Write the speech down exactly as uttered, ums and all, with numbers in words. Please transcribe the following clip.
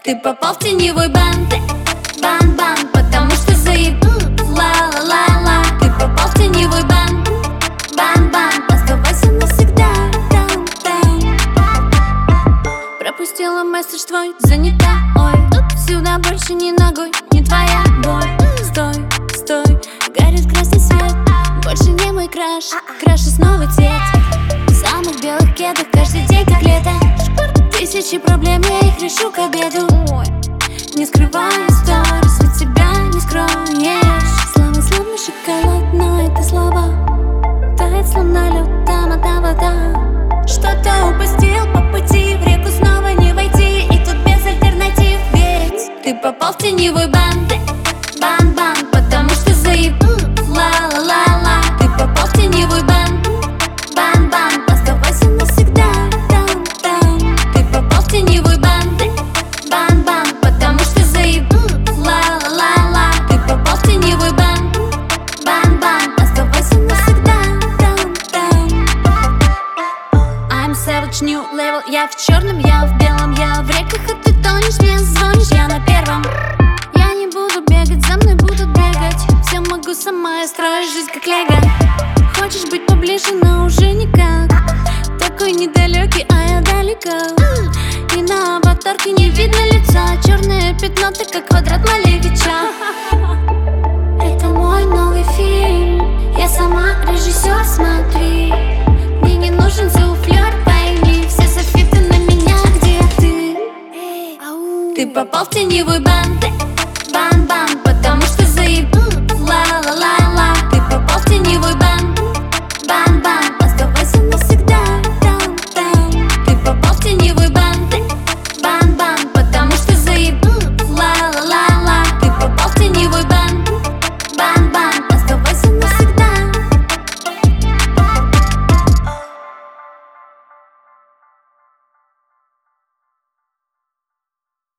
Ты попал в теневой бан, бан-бан, потому что заебут. Ла-ла-ла-ла. Ты попал в теневой бан, бан-бан, оставайся навсегда там, там. Пропустила месседж твой, занята, ой. Сюда больше ни ногой, не твоя боль. Стой, стой, горит красный свет. Больше не мой краш, краша снова цвет. В самых белых кедах каждый день как лето. Тысячи проблем, я их решу к обеду. Не скрываю сторис, ведь тебя не скроешь. Слова словно шоколад, но это слово тает словно лед, там одна вода. Что-то упустил по пути, в реку снова не войти. И тут без альтернатив, ведь ты попал в теневой бан, бан-бан, потому что заебут. Ла-ла-ла-ла. Ты попал в теневой бан, бан-бан, оставайся навсегда там, там. Ты попал в теневой бан, бан-бан, потому что заебут. Ла-ла-ла-ла. Ты попал в теневой бан, бан-бан, оставайся навсегда там, там. I'm savage, new level. Я в черном, я в белом, я в реках, а ты тонешь, мне звонишь, я на первом. Я не буду бегать, за мной будут бегать. Все могу сама, я строю жизнь как лего. Хочешь быть поближе, но уже никак. Такой недалекий, а я далеко. И на аватарке не видно лица. Черное пятно, ты как квадрат Малевича. Это мой новый фильм, я сама режиссер, смотри. Мне не нужен суфлер, пойми. Все софиты на меня, где ты? Ты попал в теневой бан.